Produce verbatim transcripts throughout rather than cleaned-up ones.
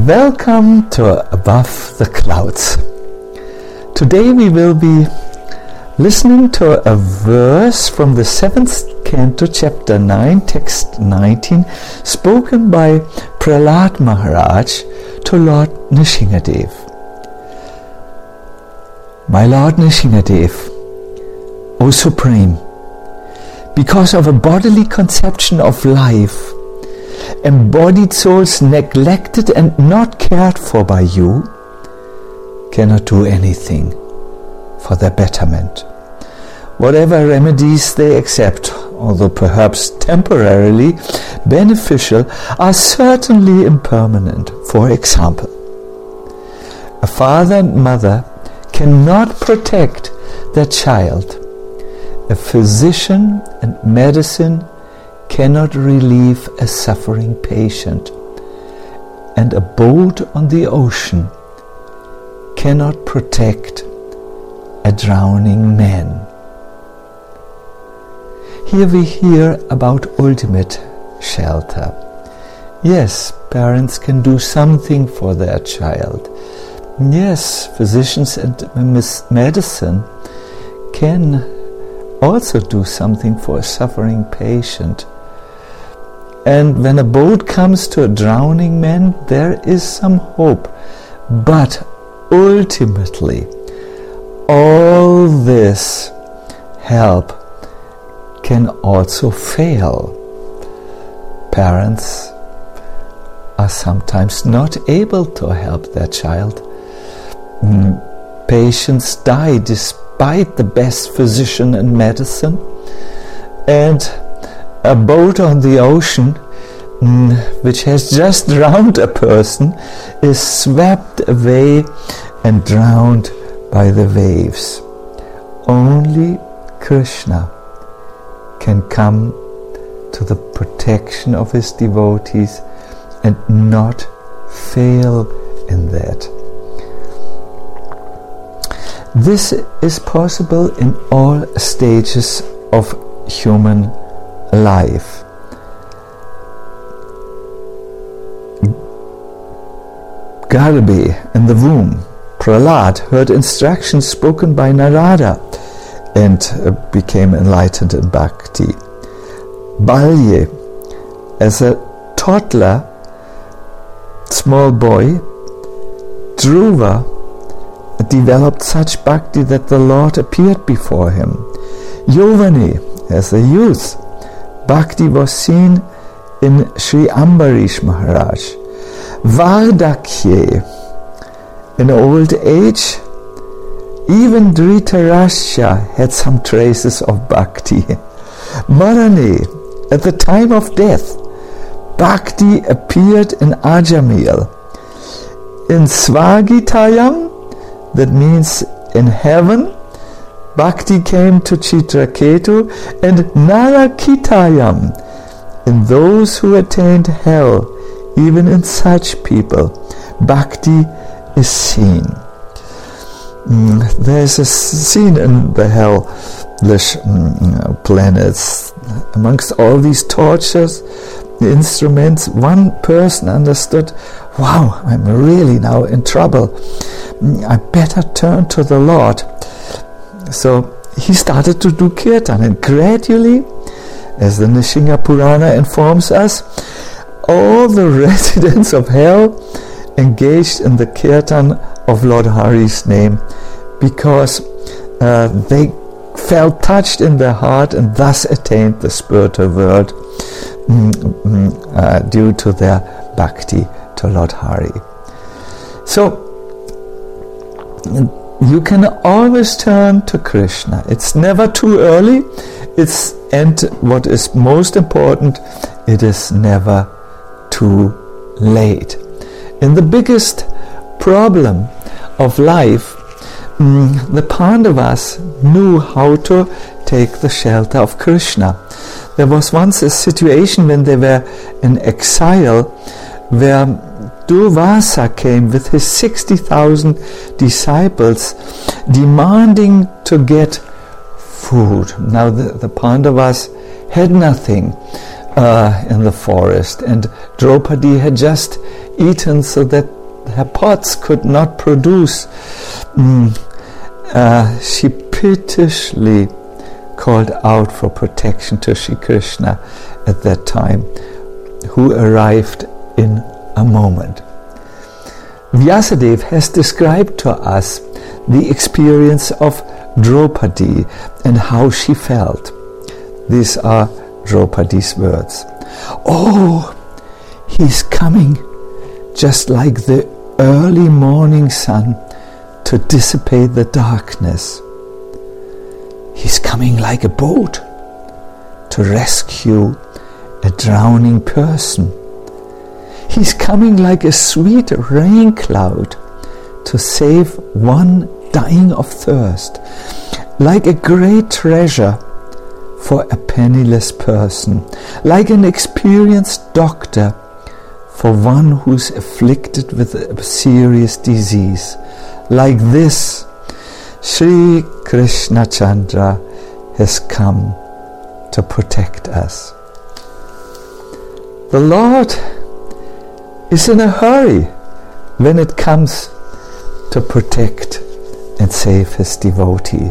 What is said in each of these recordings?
Welcome to Above the Clouds. Today we will be listening to a verse from the seventh canto, chapter nine, text nineteen, spoken by Prahlad Maharaj to Lord Nrsingadev. My Lord Nrsingadev, O Supreme, because of a bodily conception of life, embodied souls neglected and not cared for by you cannot do anything for their betterment. Whatever remedies they accept, although perhaps temporarily beneficial, are certainly impermanent. For example, a father and mother cannot protect their child. A physician and medicine cannot relieve a suffering patient, and a boat on the ocean cannot protect a drowning man. Here we hear about ultimate shelter. Yes, parents can do something for their child. Yes, physicians and medicine can also do something for a suffering patient. And when a boat comes to a drowning man, there is some hope. But ultimately, all this help can also fail. Parents are sometimes not able to help their child. Mm, patients die despite the best physician and medicine. And a boat on the ocean, mm, which has just drowned a person, is swept away and drowned by the waves. Only Krishna can come to the protection of his devotees and not fail in that. This is possible in all stages of human life. Garbhe, in the womb, Prahlad heard instructions spoken by Narada and uh, became enlightened in bhakti. Balye, as a toddler, small boy, Dhruva developed such bhakti that the Lord appeared before him. Yovane, as a youth, bhakti was seen in Sri Ambarish Maharaj. Vardakye, in old age, even Dhritarashtra had some traces of bhakti. Marane, at the time of death, bhakti appeared in Ajamil. In Svagitayam, that means in heaven, bhakti came to Chitraketu, and Narakitayam, in those who attained hell. Even in such people, bhakti is seen. Mm, there's a scene in the hellish mm, planets. Amongst all these tortures, the instruments, one person understood, wow, I'm really now in trouble. Mm, I better turn to the Lord. So he started to do kirtan, and gradually, as the Nrsinga Purana informs us, all the residents of hell engaged in the kirtan of Lord Hari's name, because uh, they felt touched in their heart and thus attained the spiritual world mm, mm, uh, due to their bhakti to Lord Hari. So you can always turn to Krishna. It's never too early. It's and what is most important, it is never too late. In the biggest problem of life, mm, the Pandavas knew how to take the shelter of Krishna. There was once a situation when they were in exile where Durvasa came with his sixty thousand disciples demanding to get food. Now the, the Pandavas had nothing uh, in the forest, and Draupadi had just eaten so that her pots could not produce. Mm, uh, she pitilessly called out for protection to Shri Krishna at that time, who arrived in a moment. Vyasadeva has described to us the experience of Draupadi and how she felt. These are Draupadi's words. Oh, he's coming just like the early morning sun to dissipate the darkness. He's coming like a boat to rescue a drowning person. He's coming like a sweet rain cloud to save one dying of thirst, like a great treasure for a penniless person, like an experienced doctor for one who's afflicted with a serious disease. Like this, Sri Krishna Chandra has come to protect us. The Lord is in a hurry when it comes to protect and save his devotee.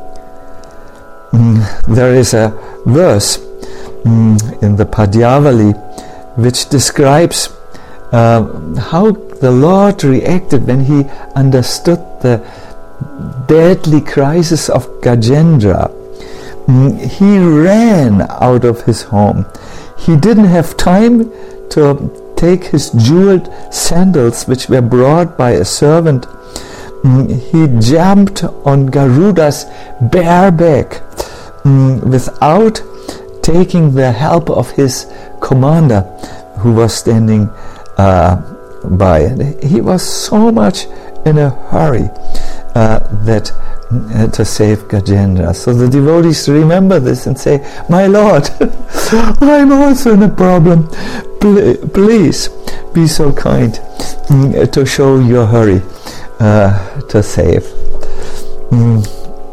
Mm, there is a verse mm, in the Padyavali which describes uh, how the Lord reacted when he understood the deadly crisis of Gajendra. Mm, he ran out of his home. He didn't have time to take his jeweled sandals, which were brought by a servant. Mm, he jumped on Garuda's bare back mm, without taking the help of his commander, who was standing uh, by. And he was so much in a hurry uh, that uh, to save Gajendra. So the devotees remember this and say, "My Lord, I'm also in a problem. Pl- please be so kind mm, to show your hurry uh, to save." Mm.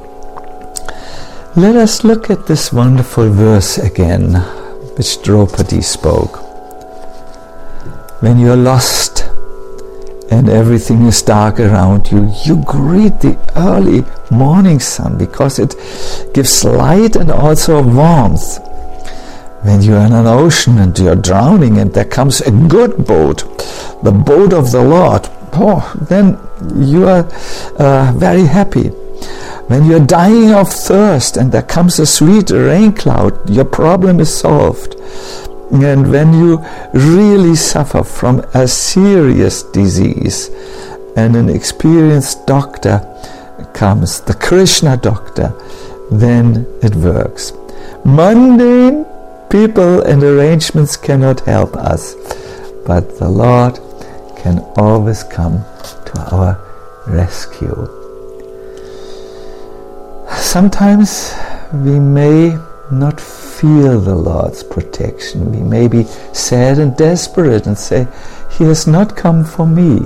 Let us look at this wonderful verse again, which Draupadi spoke. When you're lost and everything is dark around you, you greet the early morning sun because it gives light and also warmth. When you're in an ocean and you're drowning and there comes a good boat, the boat of the Lord, oh, then you are uh, very happy. When you're dying of thirst and there comes a sweet rain cloud, your problem is solved. And when you really suffer from a serious disease and an experienced doctor comes, the Krishna doctor, then it works. Mundane people and arrangements cannot help us, but the Lord can always come to our rescue. Sometimes we may not feel the Lord's protection. We may be sad and desperate and say, "He has not come for me."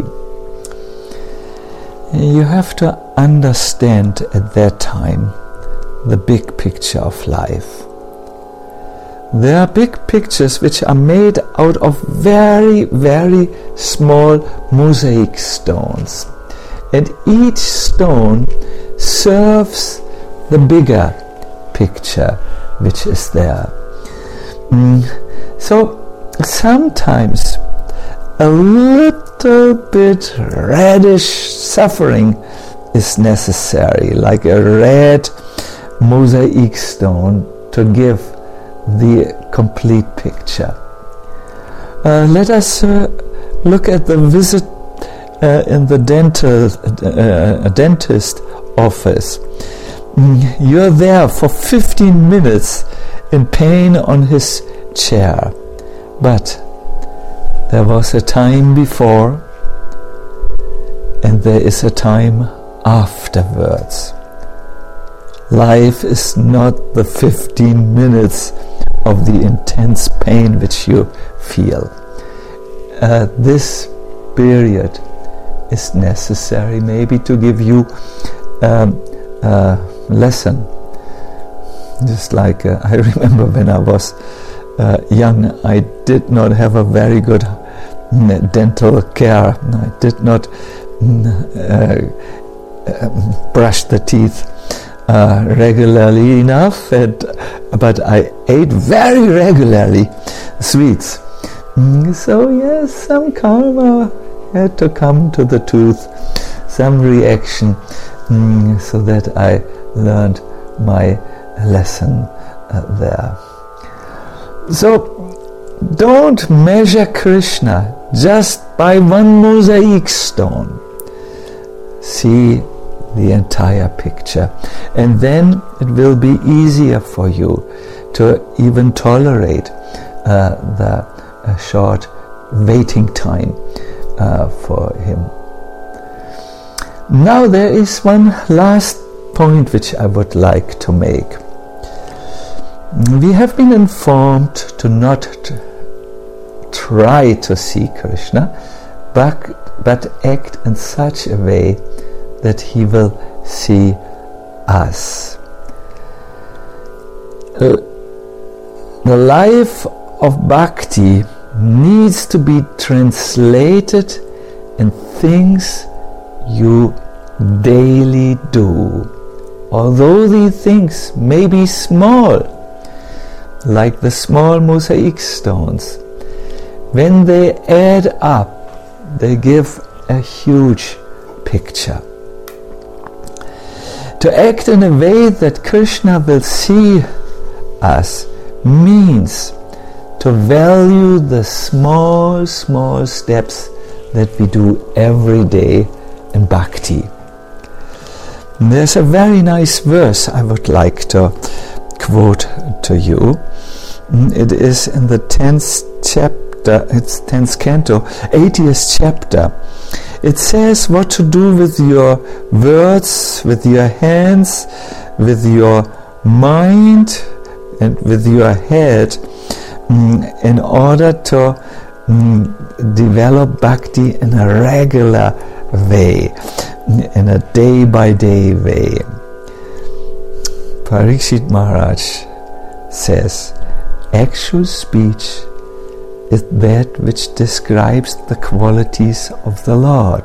You have to understand at that time the big picture of life. There are big pictures which are made out of very, very small mosaic stones. And each stone serves the bigger picture which is there. Mm. So sometimes a little bit reddish suffering is necessary, like a red mosaic stone, to give the complete picture. Uh, let us uh, look at the visit uh, in the dental, uh, dentist office. Mm, you're there for fifteen minutes in pain on his chair, but there was a time before and there is a time afterwards. Life is not the fifteen minutes of the intense pain which you feel. Uh, this period is necessary maybe to give you um, a lesson. Just like uh, I remember when I was uh, young, I did not have a very good mm, dental care. I did not mm, uh, uh, brush the teeth uh, regularly enough, and, but I ate very regularly sweets. Mm, so yes, some karma had to come to the tooth, some reaction, mm, so that I learned my lesson uh, there. So don't measure Krishna just by one mosaic stone. See the entire picture, and then it will be easier for you to even tolerate uh, the uh, short waiting time uh, for him. Now there is one last point which I would like to make. We have been informed to not t- try to see Krishna, but, but act in such a way that he will see us. Uh, the life of bhakti needs to be translated in things you daily do. Although these things may be small, like the small mosaic stones, when they add up, they give a huge picture. To act in a way that Krishna will see us means to value the small, small steps that we do every day in bhakti. There's a very nice verse I would like to quote to you. It is in the tenth chapter, it's tenth canto, eightieth chapter. It says what to do with your words, with your hands, with your mind, and with your head, mm, in order to mm, develop bhakti in a regular way, in a day-by-day way. Parikshit Maharaj says, actual speech is that which describes the qualities of the Lord.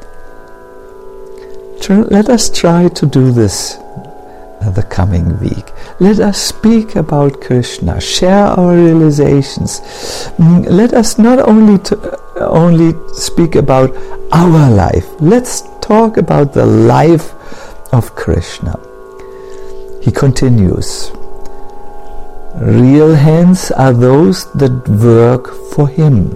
Let us try to do this the coming week. Let us speak about Krishna, share our realizations. Let us not only to, only speak about our life. Let's talk about the life of Krishna. He continues, real hands are those that work for him.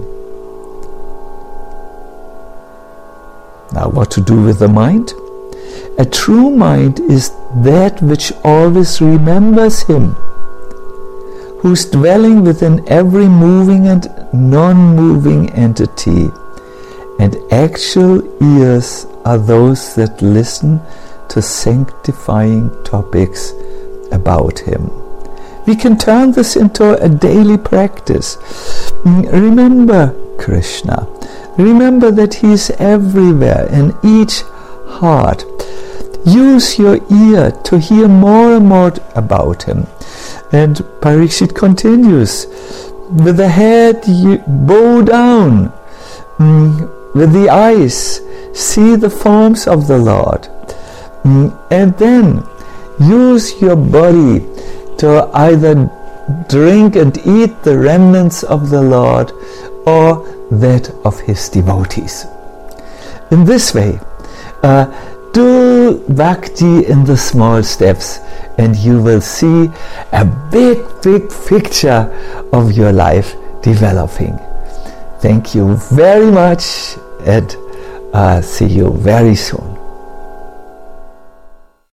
Now, what to do with the mind? A true mind is that which always remembers him, whose dwelling within every moving and non-moving entity, and actual ears are those that listen to sanctifying topics about him. We can turn this into a daily practice. Remember Krishna. Remember that he is everywhere in each heart. Use your ear to hear more and more about him. And Parikshit continues, with the head you bow down, mm, with the eyes see the forms of the Lord, mm, and then use your body to either drink and eat the remnants of the Lord or that of his devotees. In this way, uh, do bhakti in the small steps, and you will see a big, big picture of your life developing. Thank you very much, and uh, see you very soon.